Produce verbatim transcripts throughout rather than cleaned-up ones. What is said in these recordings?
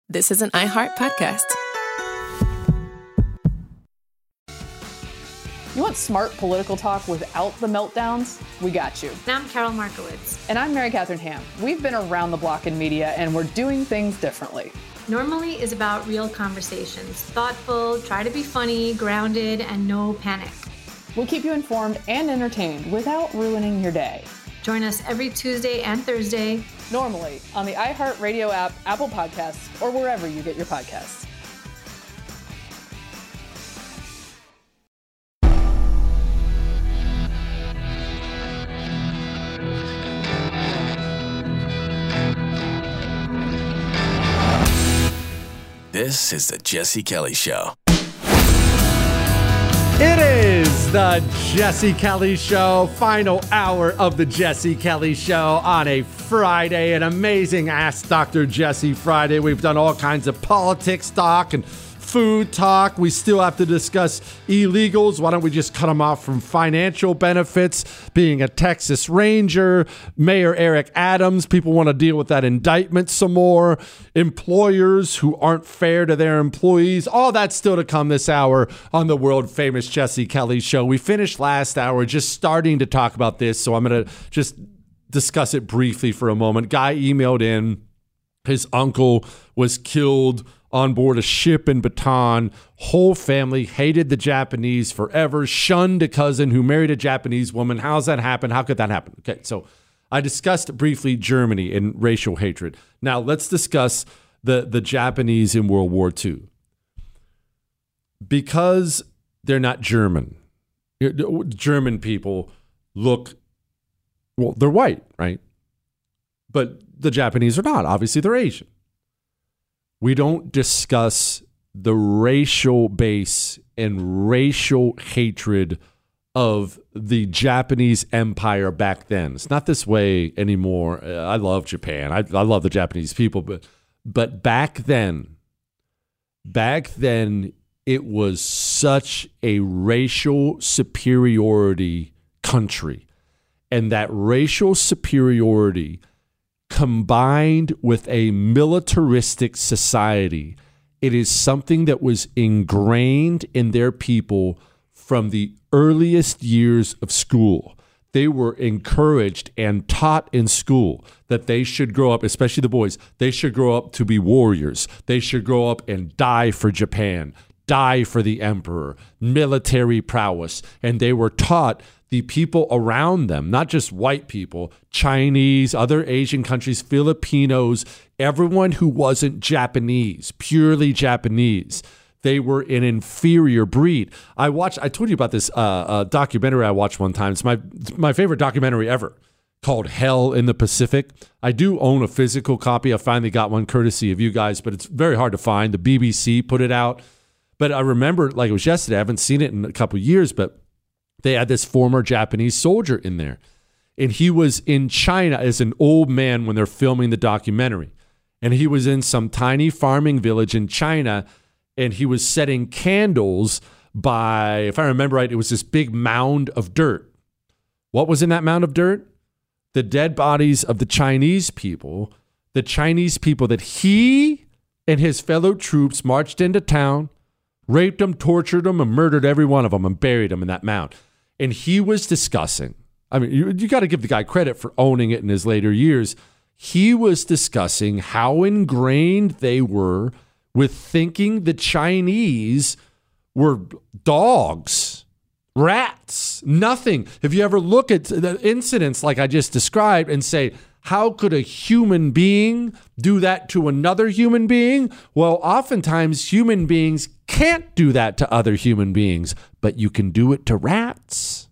This is an iHeart podcast. You want smart political talk without the meltdowns? We got you. And I'm Carol Markowitz. And I'm Mary Catherine Ham. We've been around the block in media, and we're doing things differently. Normally is about real conversations. Thoughtful, try to be funny, grounded, and no panic. We'll keep you informed and entertained without ruining your day. Join us every Tuesday and Thursday. Normally on the iHeartRadio app, Apple Podcasts, or wherever you get your podcasts. This is the Jesse Kelly Show. It is the Jesse Kelly Show, final hour of the Jesse Kelly Show on a Friday, an amazing Ask Doctor Jesse Friday. We've done all kinds of politics talk and food talk. We still have to discuss illegals. Why don't we just cut them off from financial benefits? Being a Texas Ranger, Mayor Eric Adams, people want to deal with that indictment some more. Employers who aren't fair to their employees. All that's still to come this hour on the world famous Jesse Kelly Show. We finished last hour just starting to talk about this, so I'm going to just discuss it briefly for a moment. Guy emailed in, his uncle was killed on board a ship in Bataan. Whole family hated the Japanese forever, shunned a cousin who married a Japanese woman. How's that happen? How could that happen? Okay, so I discussed briefly Germany and racial hatred. Now let's discuss the, the Japanese in World War Two. Because they're not German, German people look, well, they're white, right? But the Japanese are not. Obviously, they're Asian. We don't discuss the racial base and racial hatred of the Japanese empire back then. It's not this way anymore. I love Japan. I, I love the Japanese people, but but back then, back then, it was such a racial superiority country. And that racial superiority combined with a militaristic society, it is something that was ingrained in their people from the earliest years of school. They were encouraged and taught in school that they should grow up, especially the boys, they should grow up to be warriors. They should grow up and die for Japan, die for the emperor, military prowess. And they were taught the people around them, not just white people, Chinese, other Asian countries, Filipinos, everyone who wasn't Japanese, purely Japanese. They were an inferior breed. I watched, I told you about this uh, uh, documentary I watched one time. It's my, it's my favorite documentary ever, called Hell in the Pacific. I do own a physical copy. I finally got one courtesy of you guys, but it's very hard to find. The B B C put it out. But I remember, like it was yesterday, I haven't seen it in a couple of years, but they had this former Japanese soldier in there. And he was in China as an old man when they're filming the documentary. And he was in some tiny farming village in China, and he was setting candles by, if I remember right, it was this big mound of dirt. What was in that mound of dirt? The dead bodies of the Chinese people, the Chinese people that he and his fellow troops marched into town, raped them, tortured them, and murdered every one of them and buried them in that mound. And he was discussing, I mean, you, you got to give the guy credit for owning it in his later years. He was discussing how ingrained they were with thinking the Chinese were dogs, rats, nothing. If you ever look at the incidents like I just described and say, how could a human being do that to another human being? Well, oftentimes human beings can't do that to other human beings, but you can do it to rats.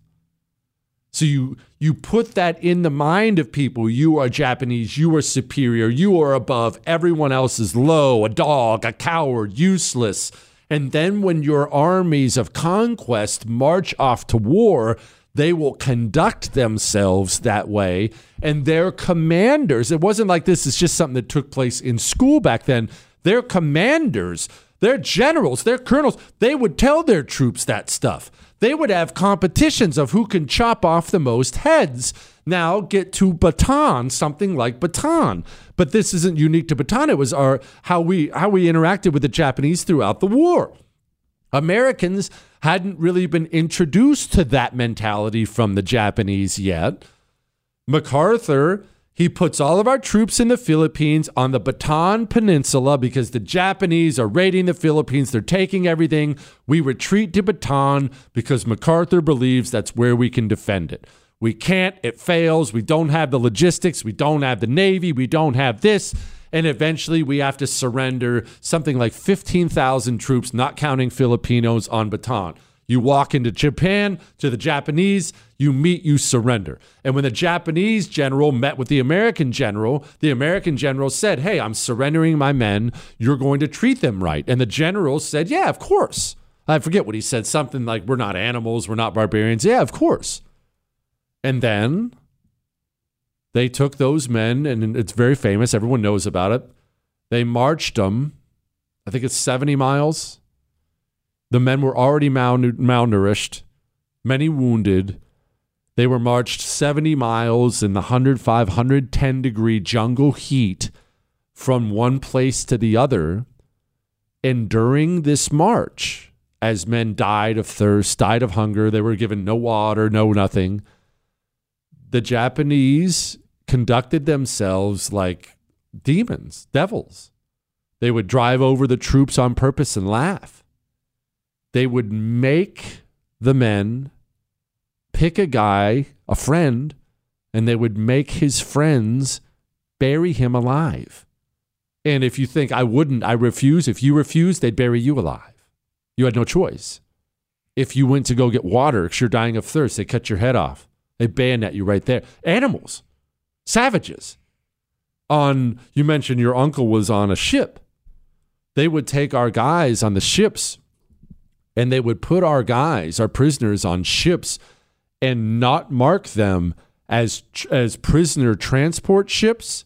So you you put that in the mind of people. You are Japanese, you are superior, you are above, everyone else is low, a dog, a coward, useless. And then when your armies of conquest march off to war, they will conduct themselves that way. And their commanders, it wasn't like this is just something that took place in school back then. Their commanders, Their generals, their colonels, they would tell their troops that stuff. They would have competitions of who can chop off the most heads. Now get to Bataan, something like Bataan. But this isn't unique to Bataan. It was our how we how we interacted with the Japanese throughout the war. Americans hadn't really been introduced to that mentality from the Japanese yet. MacArthur, he puts all of our troops in the Philippines on the Bataan Peninsula because the Japanese are raiding the Philippines. They're taking everything. We retreat to Bataan because MacArthur believes that's where we can defend it. We can't. It fails. We don't have the logistics. We don't have the Navy. We don't have this. And eventually we have to surrender something like fifteen thousand troops, not counting Filipinos, on Bataan. You walk into Japan, to the Japanese, you meet, you surrender. And when the Japanese general met with the American general, the American general said, hey, I'm surrendering my men. You're going to treat them right. And the general said, yeah, of course. I forget what he said. Something like, we're not animals. We're not barbarians. Yeah, of course. And then they took those men, and it's very famous. Everyone knows about it. They marched them, I think it's seventy miles. The men were already malnu- malnourished, many wounded. They were marched seventy miles in the one hundred five, one hundred ten degree jungle heat from one place to the other. And during this march, as men died of thirst, died of hunger, they were given no water, no nothing. The Japanese conducted themselves like demons, devils. They would drive over the troops on purpose and laugh. They would make the men pick a guy, a friend, and they would make his friends bury him alive. And if you think, I wouldn't, I refuse, if you refuse, they'd bury you alive. You had no choice. If you went to go get water because you're dying of thirst, they cut your head off. They bayonet you right there. Animals, savages. On, you mentioned your uncle was on a ship. They would take our guys on the ships and they would put our guys, our prisoners, on ships and not mark them as as prisoner transport ships.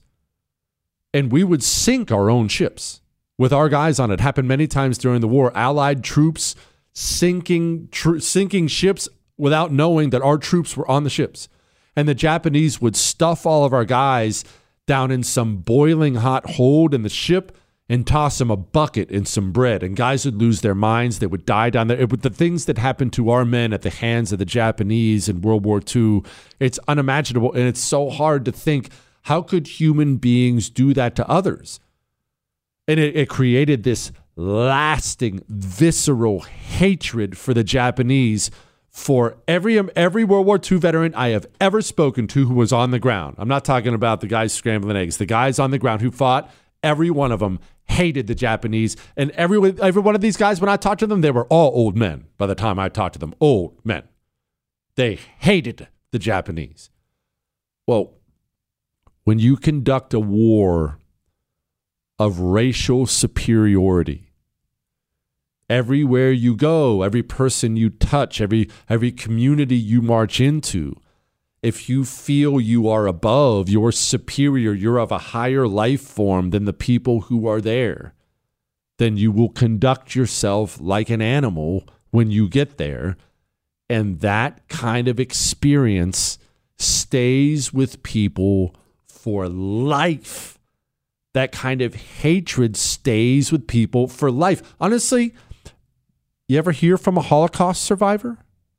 And we would sink our own ships with our guys on it. Happened many times during the war. Allied troops sinking tr- sinking ships without knowing that our troops were on the ships. And the Japanese would stuff all of our guys down in some boiling hot hold in the ship and toss them a bucket and some bread. And guys would lose their minds. They would die down there. It would, the things that happened to our men at the hands of the Japanese in World War Two, it's unimaginable. And it's so hard to think, how could human beings do that to others? And it, it created this lasting, visceral hatred for the Japanese for every every World War Two veteran I have ever spoken to who was on the ground. I'm not talking about the guys scrambling eggs. The guys on the ground who fought, every one of them hated the Japanese. And every, every one of these guys, when I talked to them, they were all old men by the time I talked to them. Old men. They hated the Japanese. Well, when you conduct a war of racial superiority, everywhere you go, every person you touch, every every community you march into, if you feel you are above, you're superior, you're of a higher life form than the people who are there, then you will conduct yourself like an animal when you get there. And that kind of experience stays with people for life. That kind of hatred stays with people for life. Honestly, you ever hear from a Holocaust survivor?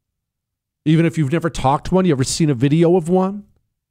Even if you've never talked to one, you ever seen a video of one?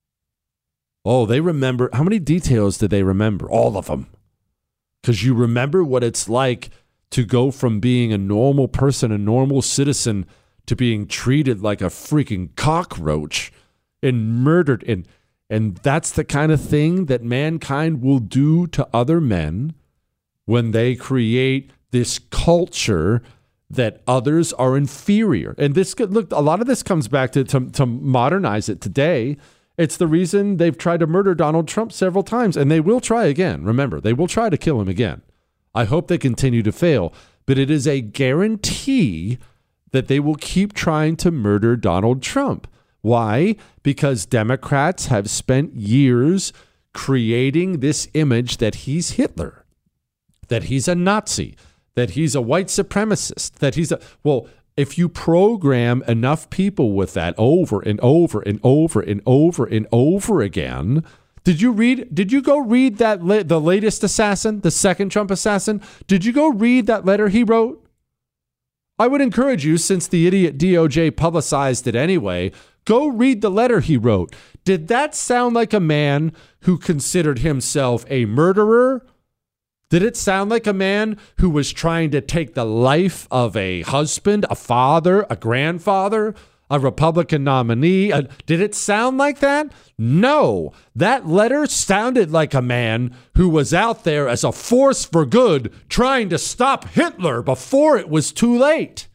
Oh, they remember. How many details did they remember? All of them. Because you remember what it's like to go from being a normal person, a normal citizen, to being treated like a freaking cockroach and murdered. And, and that's the kind of thing that mankind will do to other men when they create this culture that others are inferior. And this, look, a lot of this comes back to, to, to modernize it today. It's the reason they've tried to murder Donald Trump several times, and they will try again. Remember, they will try to kill him again. I hope they continue to fail, but it is a guarantee that they will keep trying to murder Donald Trump. Why? Because Democrats have spent years creating this image that he's Hitler, that he's a Nazi, that he's a white supremacist, that he's a, well, if you program enough people with that over and over and over and over and over again, did you read, did you go read that, la- the latest assassin, the second Trump assassin? Did you go read that letter he wrote? I would encourage you, since the idiot D O J publicized it anyway, go read the letter he wrote. Did that sound like a man who considered himself a murderer? Did it sound like a man who was trying to take the life of a husband, a father, a grandfather, a Republican nominee? Uh, did it sound like that? No. That letter sounded like a man who was out there as a force for good, trying to stop Hitler before it was too late.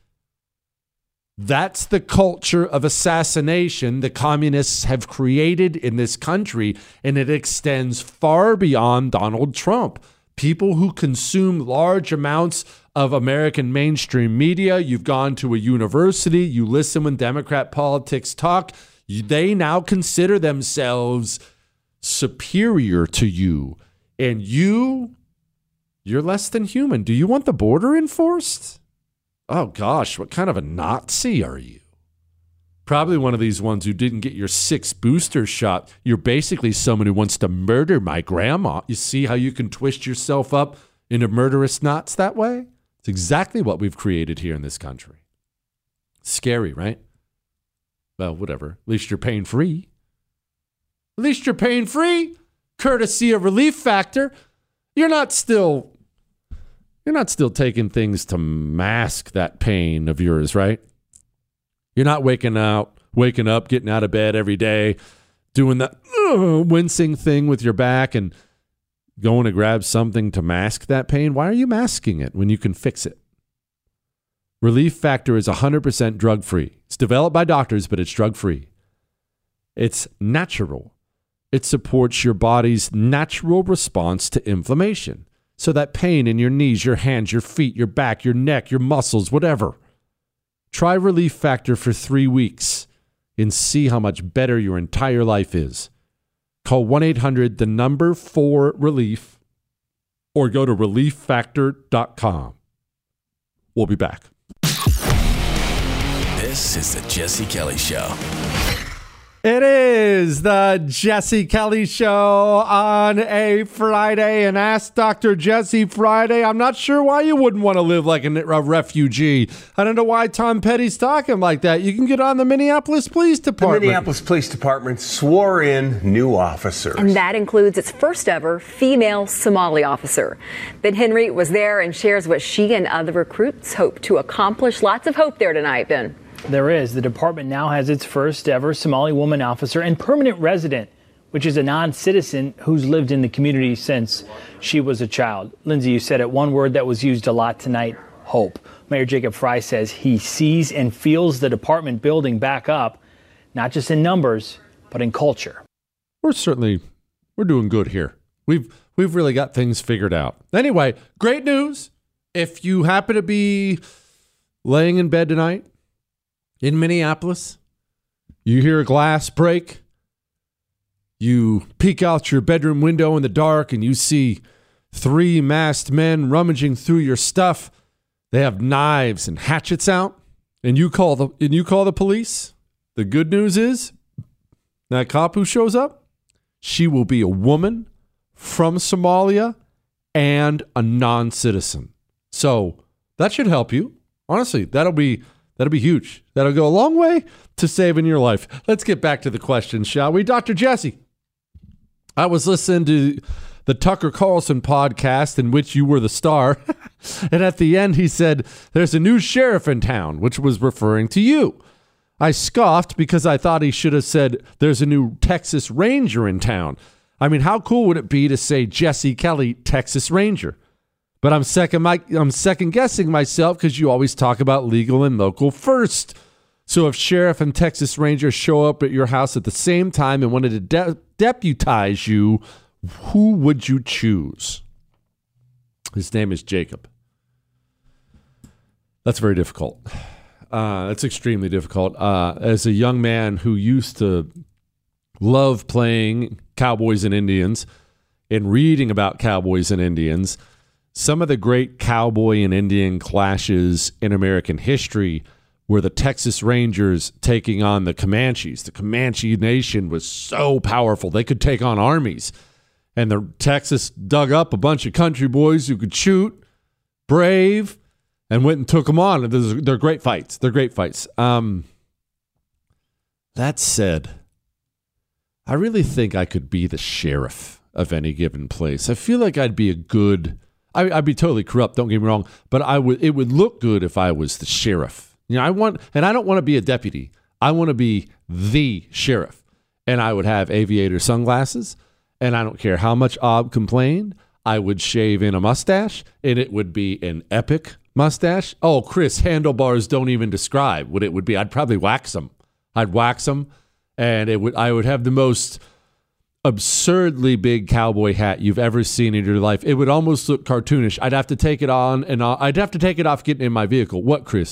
That's the culture of assassination the communists have created in this country, and it extends far beyond Donald Trump. People who consume large amounts of American mainstream media, you've gone to a university, you listen when Democrat politics talk, you, they now consider themselves superior to you. And you, you're less than human. Do you want the border enforced? Oh gosh, what kind of a Nazi are you? Probably one of these ones who didn't get your sixth booster shot. You're basically someone who wants to murder my grandma. You see how you can twist yourself up into murderous knots that way? It's exactly what we've created here in this country. Scary, right? Well, whatever. At least you're pain free. At least you're pain free. Courtesy of Relief Factor. You're not still, you're not still taking things to mask that pain of yours, right? You're not waking out, waking up, getting out of bed every day, doing that uh, wincing thing with your back and going to grab something to mask that pain. Why are you masking it when you can fix it? Relief Factor is one hundred percent drug-free. It's developed by doctors, but it's drug-free. It's natural. It supports your body's natural response to inflammation. So that pain in your knees, your hands, your feet, your back, your neck, your muscles, whatever. Try Relief Factor for three weeks and see how much better your entire life is. Call one eight hundred, the number four relief, or go to relief factor dot com. We'll be back. This is the Jesse Kelly Show. It is the Jesse Kelly Show on a Friday, and Ask Doctor Jesse Friday. I'm not sure why you wouldn't want to live like a refugee. I don't know why Tom Petty's talking like that. You can get on the Minneapolis Police Department. The Minneapolis Police Department swore in new officers. And that includes its first ever female Somali officer. Ben Henry was there and shares what she and other recruits hope to accomplish. Lots of hope there tonight, Ben. There is. The department now has its first ever Somali woman officer and permanent resident, which is a non-citizen who's lived in the community since she was a child. Lindsay, you said it, one word that was used a lot tonight, hope. Mayor Jacob Frey says he sees and feels the department building back up, not just in numbers, but in culture. We're certainly, we're doing good here. We've, we've really got things figured out. Anyway, great news. If you happen to be laying in bed tonight, in Minneapolis, you hear a glass break, you peek out your bedroom window in the dark and you see three masked men rummaging through your stuff. They have knives and hatchets out, and you call the and you call the police. The good news is that cop who shows up, she will be a woman from Somalia and a non-citizen. So that should help you. Honestly, that'll be That'll be huge. That'll go a long way to saving your life. Let's get back to the questions, shall we? Doctor Jesse, I was listening to the Tucker Carlson podcast in which you were the star. And at the end, he said, there's a new sheriff in town, which was referring to you. I scoffed because I thought he should have said, there's a new Texas Ranger in town. I mean, how cool would it be to say Jesse Kelly, Texas Ranger? But I'm second my, I'm second guessing myself because you always talk about legal and local first. So if Sheriff and Texas Ranger show up at your house at the same time and wanted to de- deputize you, who would you choose? His name is Jacob. That's very difficult. Uh, that's extremely difficult. Uh, as a young man who used to love playing cowboys and Indians and reading about cowboys and Indians, some of the great cowboy and Indian clashes in American history were the Texas Rangers taking on the Comanches. The Comanche Nation was so powerful, they could take on armies. And the Texas dug up a bunch of country boys who could shoot, brave, and went and took them on. They're great fights. They're great fights. Um, that said, I really think I could be the sheriff of any given place. I feel like I'd be a good... I, I'd be totally corrupt, don't get me wrong, but I would. It would look good if I was the sheriff. You know, I want, and I don't want to be a deputy. I want to be the sheriff. And I would have aviator sunglasses, and I don't care how much Ob complained, I would shave in a mustache, and it would be an epic mustache. Oh, Chris, handlebars don't even describe what it would be. I'd probably wax them. I'd wax them, and it would. I would have the most absurdly big cowboy hat you've ever seen in your life. It would almost look cartoonish. I'd have to take it on, and I'd have to take it off getting in my vehicle. What, Chris?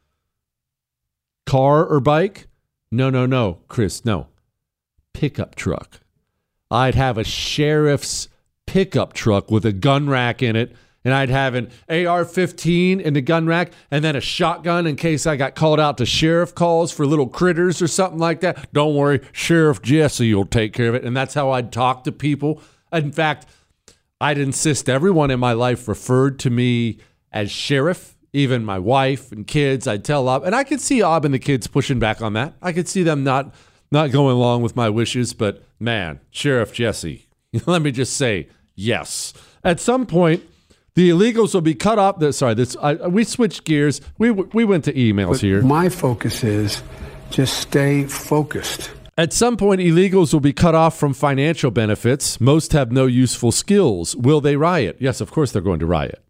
Car or bike? No, no, no, Chris, no. Pickup truck. I'd have a sheriff's pickup truck with a gun rack in it, and I'd have an A R fifteen in the gun rack, and then a shotgun in case I got called out to sheriff calls for little critters or something like that. Don't worry, Sheriff Jesse will take care of it. And that's how I'd talk to people. In fact, I'd insist everyone in my life referred to me as sheriff, even my wife and kids. I'd tell Ob, and I could see Ob and the kids pushing back on that. I could see them not, not going along with my wishes, but man, Sheriff Jesse, let me just say yes. At some point, the illegals will be cut off. The, sorry, this I, we switched gears. We we went to emails but here. My focus is just stay focused. At some point, illegals will be cut off from financial benefits. Most have no useful skills. Will they riot? Yes, of course they're going to riot.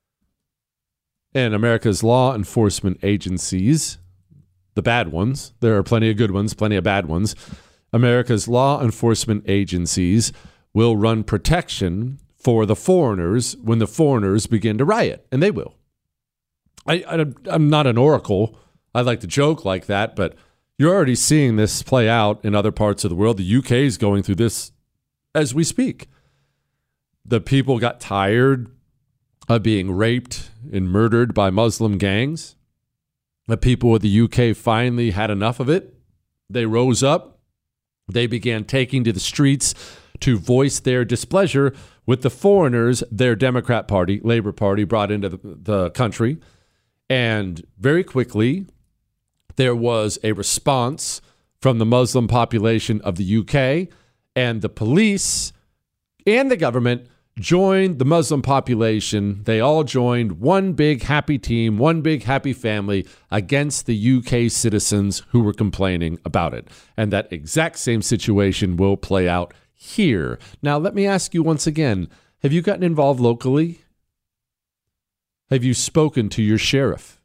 And America's law enforcement agencies, the bad ones, there are plenty of good ones, plenty of bad ones. America's law enforcement agencies will run protection for the foreigners when the foreigners begin to riot, and they will. I, I, I'm not an oracle. I like to joke like that, but you're already seeing this play out in other parts of the world. The U K is going through this as we speak. The people got tired of being raped and murdered by Muslim gangs. The people of the U K finally had enough of it. They rose up. They began taking to the streets to voice their displeasure with the foreigners their Democrat Party, Labor Party, brought into the, the country. And very quickly, there was a response from the Muslim population of the U K, and the police and the government joined the Muslim population. They all joined one big happy team, one big happy family against the U K citizens who were complaining about it. And that exact same situation will play out here. Now, let me ask you once again, have you gotten involved locally? Have you spoken to your sheriff?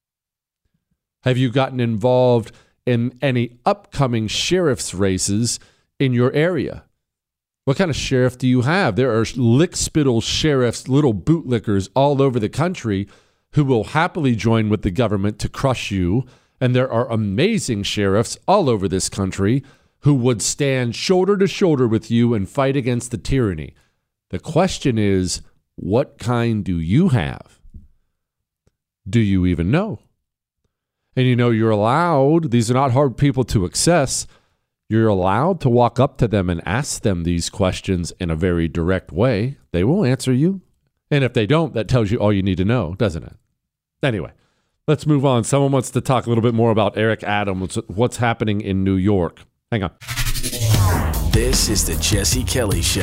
Have you gotten involved in any upcoming sheriff's races in your area? What kind of sheriff do you have? There are lickspittle sheriffs, little bootlickers all over the country who will happily join with the government to crush you. And there are amazing sheriffs all over this country who would stand shoulder to shoulder with you and fight against the tyranny. The question is, what kind do you have? Do you even know? And you know, you're allowed, these are not hard people to access, you're allowed to walk up to them and ask them these questions in a very direct way. They will answer you. And if they don't, that tells you all you need to know, doesn't it? Anyway, let's move on. Someone wants to talk a little bit more about Eric Adams, what's happening in New York. Hang on. This is the Jesse Kelly Show.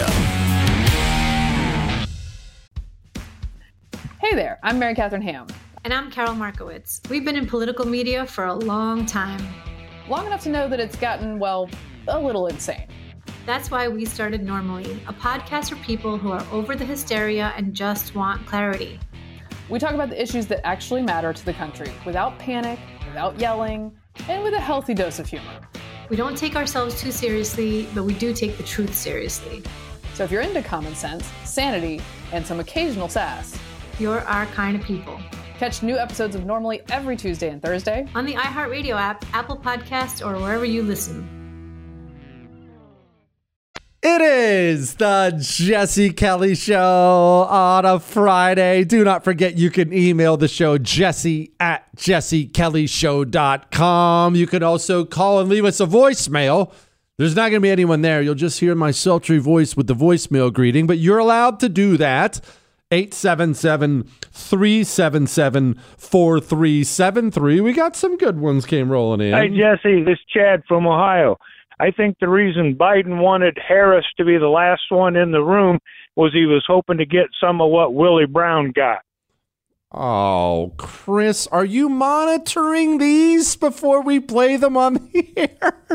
Hey there, I'm Mary Catherine Ham. And I'm Carol Markowitz. We've been in political media for a long time. Long enough to know that it's gotten, well, a little insane. That's why we started Normally, a podcast for people who are over the hysteria and just want clarity. We talk about the issues that actually matter to the country without panic, without yelling, and with a healthy dose of humor. We don't take ourselves too seriously, but we do take the truth seriously. So if you're into common sense, sanity, and some occasional sass, you're our kind of people. Catch new episodes of Normally every Tuesday and Thursday on the iHeartRadio app, Apple Podcasts, or wherever you listen. It is the Jesse Kelly Show on a Friday. Do not forget you can email the show, jesse at jesse kelly show dot com. You can also call and leave us a voicemail. There's not going to be anyone there. You'll just hear my sultry voice with the voicemail greeting, but you're allowed to do that. eight seven seven, three seven seven, four three seven three. We got some good ones came rolling in. Hi, Jesse. This is Chad from Ohio. I think the reason Biden wanted Harris to be the last one in the room was he was hoping to get some of what Willie Brown got. Oh, Chris, are you monitoring these before we play them on the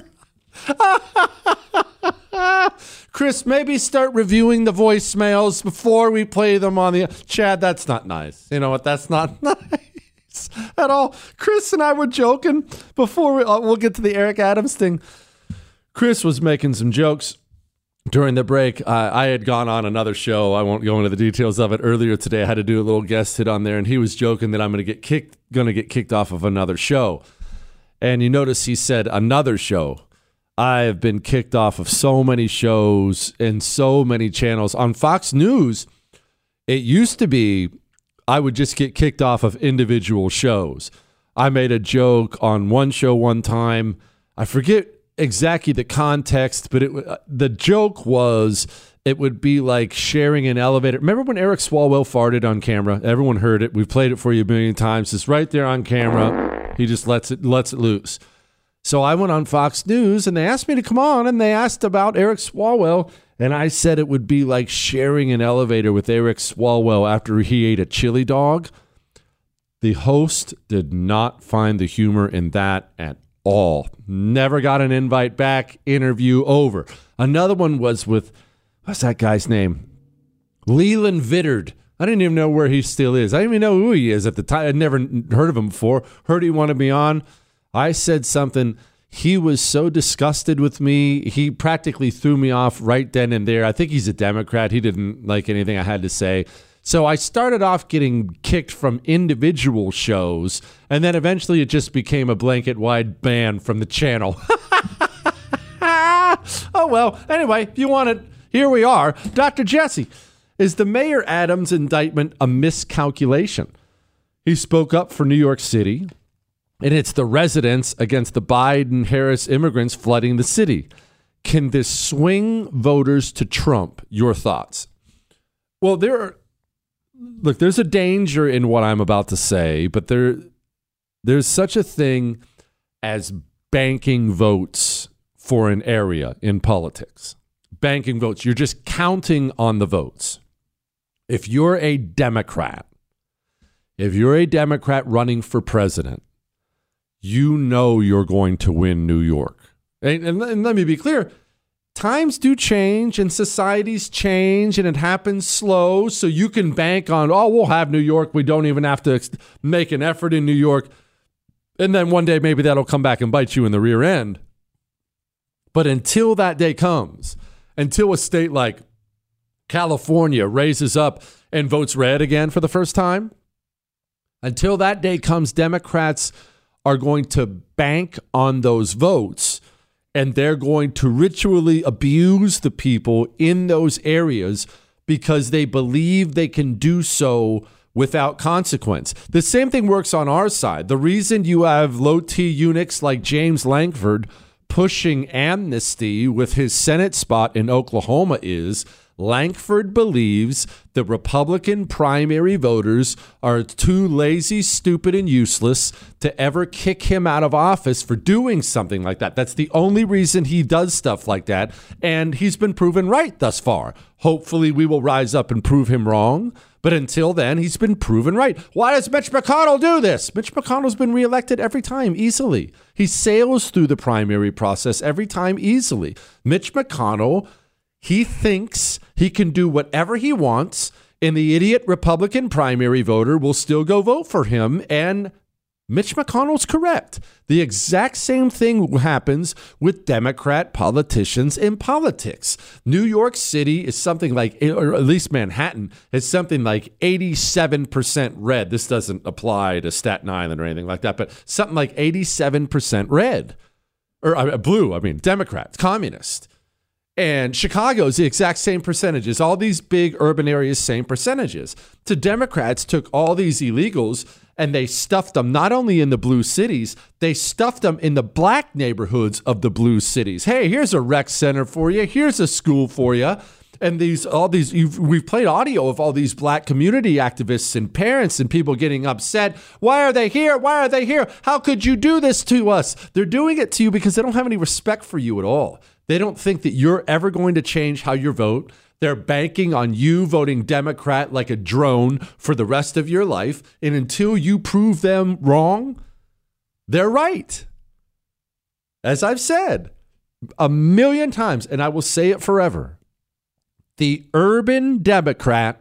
air? Chris, maybe start reviewing the voicemails before we play them on the... Chad, that's not nice. You know what? That's not nice at all. Chris and I were joking before we, uh, we'll get to the Eric Adams thing. Chris was making some jokes during the break. Uh, I had gone on another show. I won't go into the details of it. Earlier today, I had to do a little guest hit on there, and he was joking that I'm going to get kicked, going to get kicked off of another show. And you notice he said another show. I have been kicked off of so many shows and so many channels. On Fox News, it used to be I would just get kicked off of individual shows. I made a joke on one show one time. I forget exactly the context, but it the joke was it would be like sharing an elevator. Remember when Eric Swalwell farted on camera? Everyone heard it. We've played it for you a million times. It's right there on camera. He just lets it lets it loose. So I went on Fox News and they asked me to come on and they asked about Eric Swalwell, and I said it would be like sharing an elevator with Eric Swalwell after he ate a chili dog. The host did not find the humor in that at all. Never got an invite back. Interview over. Another one was with, what's that guy's name? Leland Vittard. I didn't even know where he still is. I didn't even know who he is at the time. I'd never heard of him before. Heard he wanted me on. I said something. He was so disgusted with me. He practically threw me off right then and there. I think he's a Democrat. He didn't like anything I had to say. So I started off getting kicked from individual shows, and then eventually it just became a blanket-wide ban from the channel. Oh, well, anyway, if you want it, here we are. Doctor Jesse, is the Mayor Adams indictment a miscalculation? He spoke up for New York City, and it's the residents against the Biden-Harris immigrants flooding the city. Can this swing voters to Trump? Your thoughts? Well, there are... Look, there's a danger in what I'm about to say, but there, there's such a thing as banking votes for an area in politics. Banking votes. You're just counting on the votes. If you're a Democrat, if you're a Democrat running for president, you know you're going to win New York. And, and, and let me be clear. Times do change and societies change and it happens slow. So you can bank on, oh, we'll have New York. We don't even have to make an effort in New York. And then one day maybe that'll come back and bite you in the rear end. But until that day comes, until a state like California raises up and votes red again for the first time, until that day comes, Democrats are going to bank on those votes. And they're going to ritually abuse the people in those areas because they believe they can do so without consequence. The same thing works on our side. The reason you have low-T eunuchs like James Lankford pushing amnesty with his Senate spot in Oklahoma is Lankford believes the Republican primary voters are too lazy, stupid, and useless to ever kick him out of office for doing something like that. That's the only reason he does stuff like that, and he's been proven right thus far. Hopefully we will rise up and prove him wrong, but until then, he's been proven right. Why does Mitch McConnell do this? Mitch McConnell's been reelected every time, easily. He sails through the primary process every time, easily. Mitch McConnell... He thinks he can do whatever he wants, and the idiot Republican primary voter will still go vote for him, and Mitch McConnell's correct. The exact same thing happens with Democrat politicians in politics. New York City is something like, or at least Manhattan, is something like eighty-seven percent red. This doesn't apply to Staten Island or anything like that, but something like eighty-seven percent red. Or uh, blue, I mean, Democrats, communist. And Chicago's the exact same percentages. All these big urban areas, same percentages. So Democrats took all these illegals and they stuffed them not only in the blue cities, they stuffed them in the black neighborhoods of the blue cities. Hey, here's a rec center for you. Here's a school for you. And these, all these, you've, we've played audio of all these black community activists and parents and people getting upset. Why are they here? Why are they here? How could you do this to us? They're doing it to you because they don't have any respect for you at all. They don't think that you're ever going to change how you vote. They're banking on you voting Democrat like a drone for the rest of your life. And until you prove them wrong, they're right. As I've said a million times, and I will say it forever, the urban Democrat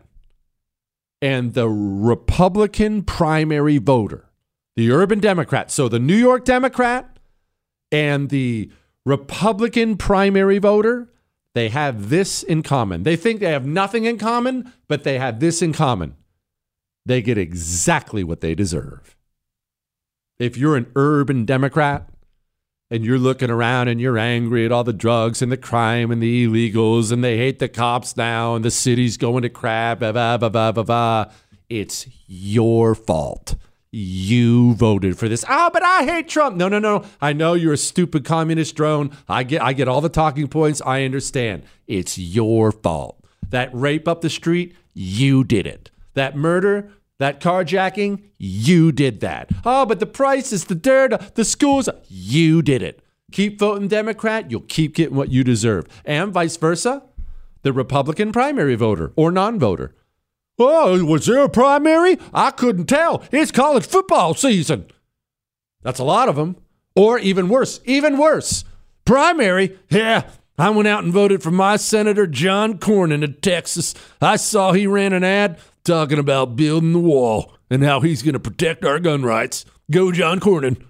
and the Republican primary voter, the urban Democrat, so the New York Democrat and the Republican primary voter, they have this in common. They think they have nothing in common, but they have this in common. They get exactly what they deserve. If you're an urban Democrat and you're looking around and you're angry at all the drugs and the crime and the illegals and they hate the cops now and the city's going to crap, blah, blah, blah, blah, blah, blah, it's your fault. You voted for this. Oh, but I hate Trump. No, no, no. I know you're a stupid communist drone. I get I get all the talking points. I understand. It's your fault. That rape up the street, you did it. That murder, that carjacking, you did that. Oh, but the prices, the dirt, the schools, you did it. Keep voting Democrat, you'll keep getting what you deserve. And vice versa, the Republican primary voter or non-voter. Oh, was there a primary? I couldn't tell. It's college football season. That's a lot of them. Or even worse, even worse. Primary? Yeah, I went out and voted for my Senator John Cornyn of Texas. I saw he ran an ad talking about building the wall and how he's going to protect our gun rights. Go John Cornyn.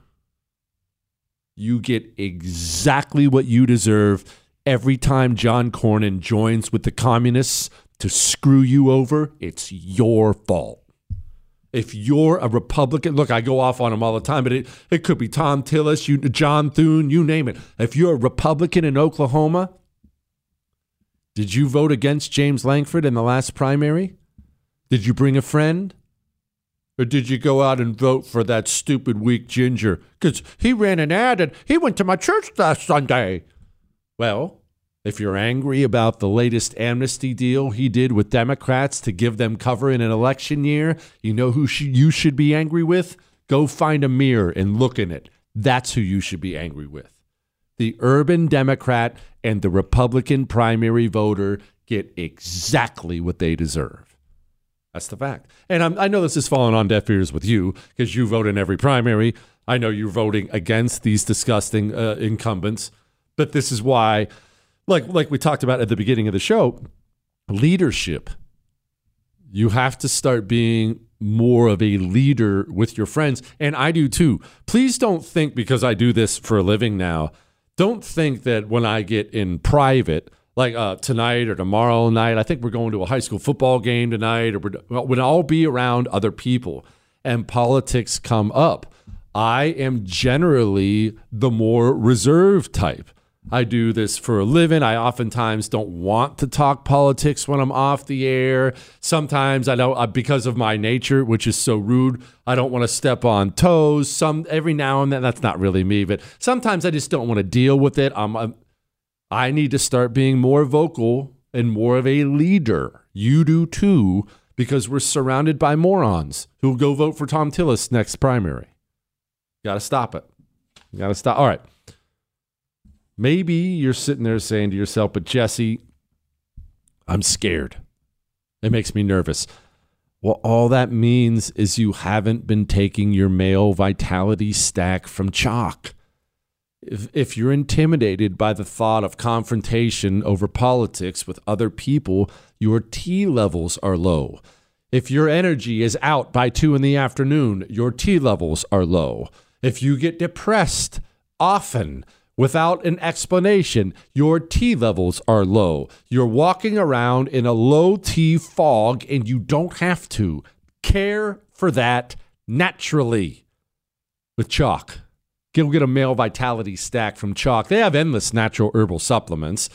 You get exactly what you deserve every time John Cornyn joins with the communists to screw you over. It's your fault. If you're a Republican, look, I go off on him all the time, but it, it could be Tom Tillis, you, John Thune, you name it. If you're a Republican in Oklahoma, did you vote against James Langford in the last primary? Did you bring a friend? Or did you go out and vote for that stupid weak ginger? Because he ran an ad and he went to my church last Sunday. Well, if you're angry about the latest amnesty deal he did with Democrats to give them cover in an election year, you know who sh- you should be angry with? Go find a mirror and look in it. That's who you should be angry with. The urban Democrat and the Republican primary voter get exactly what they deserve. That's the fact. And I'm, I know this is falling on deaf ears with you because you vote in every primary. I know you're voting against these disgusting uh, incumbents, but this is why... Like like we talked about at the beginning of the show, leadership. You have to start being more of a leader with your friends. And I do too. Please don't think because I do this for a living now, don't think that when I get in private, like uh, tonight or tomorrow night, I think we're going to a high school football game tonight, or we're, when I'll be around other people and politics come up, I am generally the more reserved type. I do this for a living. I oftentimes don't want to talk politics when I'm off the air. Sometimes I don't, because of my nature, which is so rude, I don't want to step on toes. Some every now and then, that's not really me, but sometimes I just don't want to deal with it. I'm, I'm, I need to start being more vocal and more of a leader. You do too, because we're surrounded by morons who'll go vote for Tom Tillis next primary. Got to stop it. Got to stop. All right. Maybe you're sitting there saying to yourself, but Jesse, I'm scared. It makes me nervous. Well, all that means is you haven't been taking your male vitality stack from chalk. If, if you're intimidated by the thought of confrontation over politics with other people, your T levels are low. If your energy is out by two in the afternoon, your T levels are low. If you get depressed often, without an explanation, your T levels are low. You're walking around in a low T fog and you don't have to. Care for that naturally with Chalk. Go get a male vitality stack from Chalk. They have endless natural herbal supplements.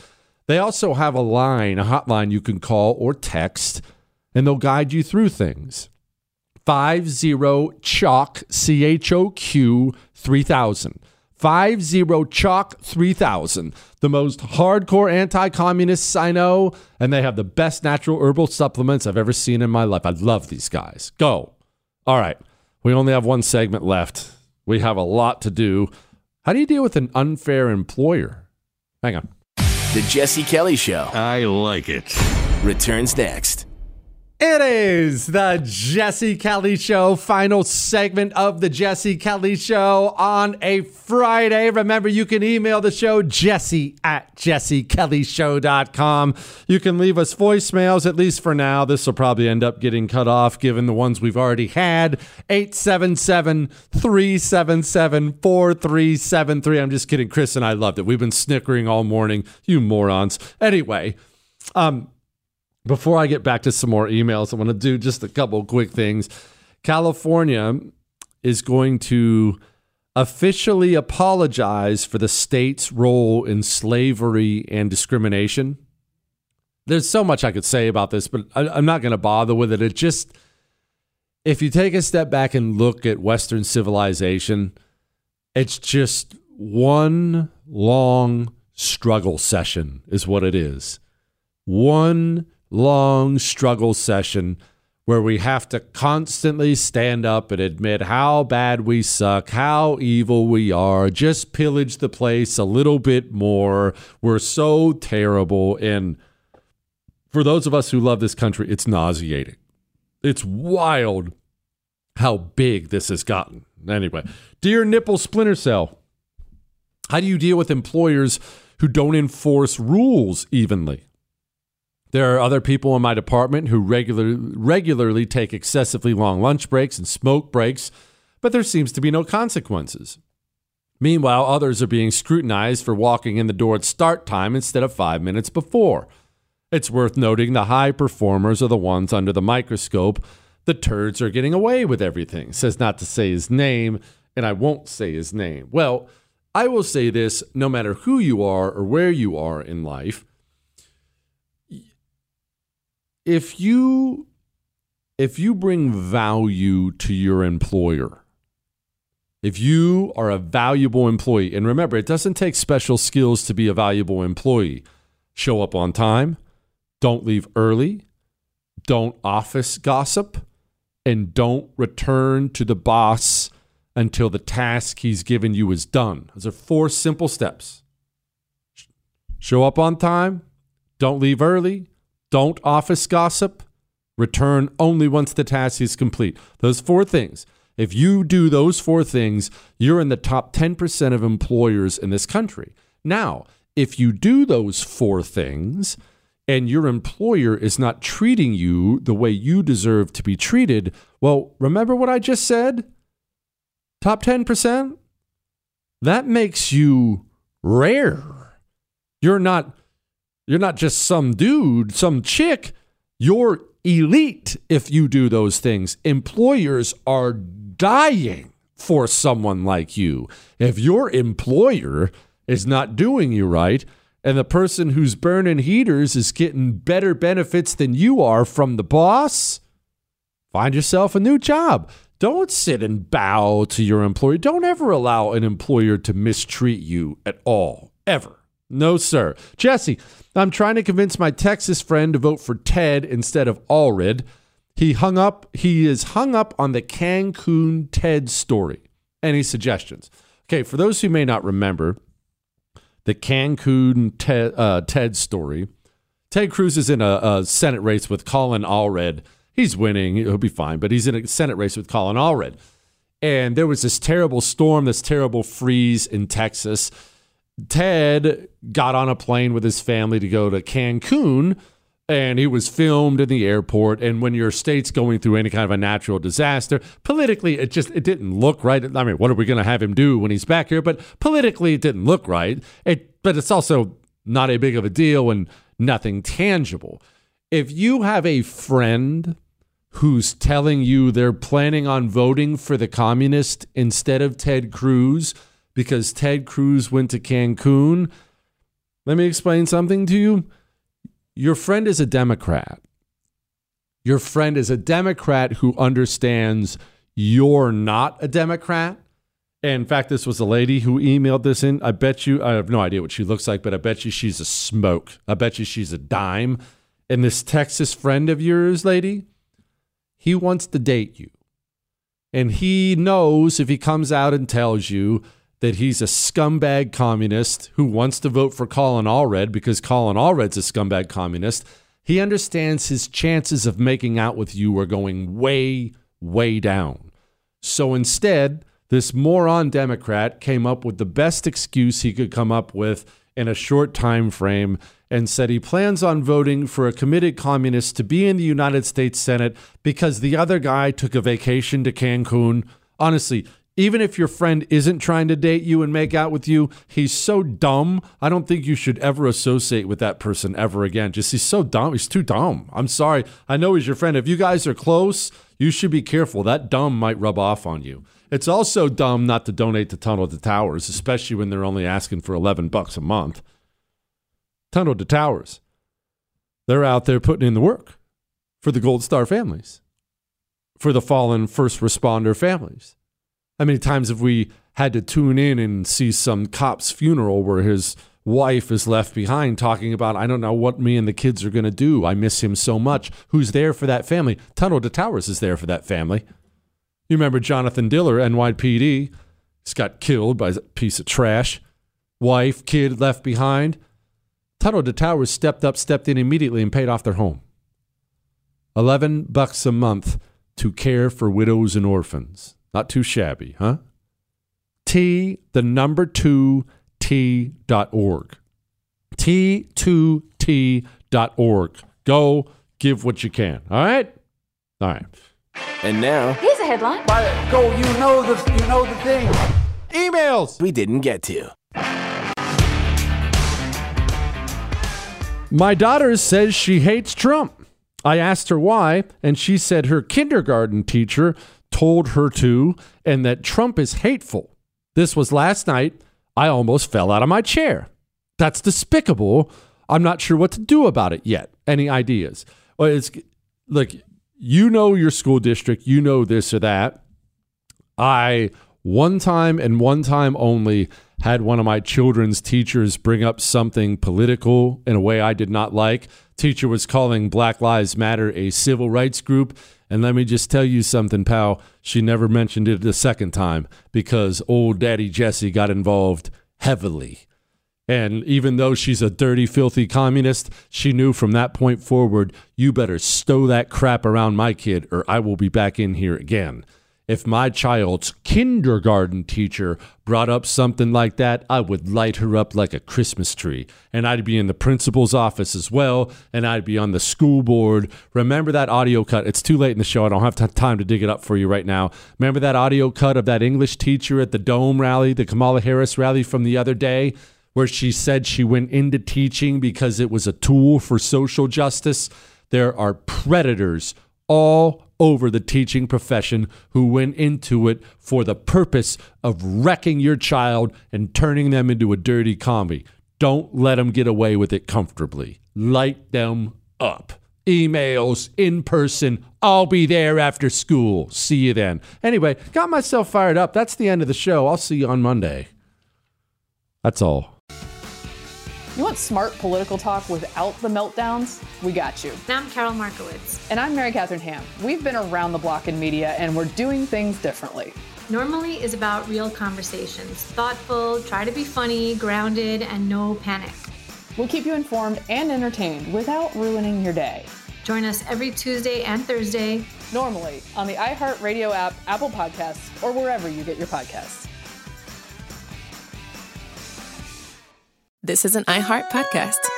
They also have a line, a hotline you can call or text, and they'll guide you through things. five zero chalk, C H O Q, three thousand. five zero chalk, three thousand. The most hardcore anti-communists I know, and they have the best natural herbal supplements I've ever seen in my life. I love these guys. Go. All right. We only have one segment left. We have a lot to do. How do you deal with an unfair employer? Hang on. The Jesse Kelly Show I like it. returns next. It is the Jesse Kelly Show, final segment of the Jesse Kelly Show on a Friday. Remember, you can email the show, jesse at jesse kelly show dot com. You can leave us voicemails, at least for now. This will probably end up getting cut off, given the ones we've already had. eight seven seven, three seven seven, four three seven three. I'm just kidding. Chris and I loved it. We've been snickering all morning. You morons. Anyway, um... before I get back to some more emails, I want to do just a couple quick things. California is going to officially apologize for the state's role in slavery and discrimination. There's so much I could say about this, but I, I'm not going to bother with it. It just, if you take a step back and look at Western civilization, it's just one long struggle session is what it is. One long struggle session where we have to constantly stand up and admit how bad we suck, how evil we are, just pillage the place a little bit more. We're so terrible. And for those of us who love this country, it's nauseating. It's wild how big this has gotten. Anyway, dear Nipple Splinter Cell, how do you deal with employers who don't enforce rules evenly? There are other people in my department who regular, regularly take excessively long lunch breaks and smoke breaks, but there seems to be no consequences. Meanwhile, others are being scrutinized for walking in the door at start time instead of five minutes before. It's worth noting the high performers are the ones under the microscope. The turds are getting away with everything. Says not to say his name, and I won't say his name. Well, I will say this, no matter who you are or where you are in life, If you if you bring value to your employer, if you are a valuable employee, and remember, it doesn't take special skills to be a valuable employee. Show up on time, don't leave early, don't office gossip, and don't return to the boss until the task he's given you is done. Those are four simple steps. Show up on time, don't leave early, don't office gossip, return only once the task is complete. Those four things. If you do those four things, you're in the top ten percent of employers in this country. Now, if you do those four things and your employer is not treating you the way you deserve to be treated, well, remember what I just said? Top ten percent? That makes you rare. You're not You're not just some dude, some chick. You're elite if you do those things. Employers are dying for someone like you. If your employer is not doing you right, and the person who's burning heaters is getting better benefits than you are from the boss, find yourself a new job. Don't sit and bow to your employer. Don't ever allow an employer to mistreat you at all, ever. No, sir. Jesse, I'm trying to convince my Texas friend to vote for Ted instead of Allred. He hung up. He is hung up on the Cancun Ted story. Any suggestions? Okay, for those who may not remember the Cancun Ted, uh, Ted story, Ted Cruz is in a, a Senate race with Colin Allred. He's winning. He'll be fine, but he's in a Senate race with Colin Allred. And there was this terrible storm, this terrible freeze in Texas. Ted got on a plane with his family to go to Cancun, and he was filmed in the airport. And when your state's going through any kind of a natural disaster, politically, it just it didn't look right. I mean, what are we going to have him do when he's back here? But politically, it didn't look right. It, but it's also not a big of a deal and nothing tangible. If you have a friend who's telling you they're planning on voting for the communist instead of Ted Cruz, because Ted Cruz went to Cancun, Let me explain something to you. Your friend is a Democrat. Your friend is a Democrat who understands you're not a Democrat. And in fact, this was a lady who emailed this in. I bet you, I have no idea what she looks like, but I bet you she's a smoke. I bet you she's a dime. And this Texas friend of yours, lady, he wants to date you. And he knows if he comes out and tells you that he's a scumbag communist who wants to vote for Colin Allred because Colin Allred's a scumbag communist, he understands his chances of making out with you are going way, way down. So instead, this moron Democrat came up with the best excuse he could come up with in a short time frame and said he plans on voting for a committed communist to be in the United States Senate because the other guy took a vacation to Cancun. Honestly, even if your friend isn't trying to date you and make out with you, he's so dumb. I don't think you should ever associate with that person ever again. Just he's so dumb. He's too dumb. I'm sorry. I know he's your friend. If you guys are close, you should be careful. That dumb might rub off on you. It's also dumb not to donate to Tunnel to Towers, especially when they're only asking for eleven bucks a month. Tunnel to Towers. They're out there putting in the work for the Gold Star families, for the fallen first responder families. How many times have we had to tune in and see some cop's funeral where his wife is left behind talking about, I don't know what me and the kids are going to do. I miss him so much. Who's there for that family? Tunnel to Towers is there for that family. You remember Jonathan Diller, N Y P D. He's got killed by a piece of trash. Wife, kid left behind. Tunnel to Towers stepped up, stepped in immediately and paid off their home. eleven bucks a month to care for widows and orphans. Not too shabby, huh? T, the number two, T dot org. T two T dot org. Go give what you can. All right? All right. And now, here's a headline. Go, you know the, you know the thing. Emails we didn't get to. My daughter says she hates Trump. I asked her why, and she said her kindergarten teacher told her to, and that Trump is hateful. This was last night. I almost fell out of my chair. That's despicable. I'm not sure what to do about it yet. Any ideas? Well, it's like, you know your school district, you know this or that. I, one time and one time only, had one of my children's teachers bring up something political in a way I did not like. Teacher was calling Black Lives Matter a civil rights group. And let me just tell you something, pal. She never mentioned it the second time because old Daddy Jesse got involved heavily. And even though she's a dirty, filthy communist, she knew from that point forward, you better stow that crap around my kid or I will be back in here again. If my child's kindergarten teacher brought up something like that, I would light her up like a Christmas tree. And I'd be in the principal's office as well, and I'd be on the school board. Remember that audio cut? It's too late in the show. I don't have t- time to dig it up for you right now. Remember that audio cut of that English teacher at the Dome rally, the Kamala Harris rally from the other day, where she said she went into teaching because it was a tool for social justice? There are predators all over the teaching profession who went into it for the purpose of wrecking your child and turning them into a dirty commie. Don't let them get away with it comfortably. Light them up. Emails, in person. I'll be there after school. See you then. Anyway, got myself fired up. That's the end of the show. I'll see you on Monday. That's all. You want smart political talk without the meltdowns? We got you. And I'm Carol Markowitz. And I'm Mary Catherine Ham. We've been around the block in media, and we're doing things differently. Normally is about real conversations. Thoughtful, try to be funny, grounded, and no panic. We'll keep you informed and entertained without ruining your day. Join us every Tuesday and Thursday. Normally on the iHeartRadio app, Apple Podcasts, or wherever you get your podcasts. This is an iHeart podcast.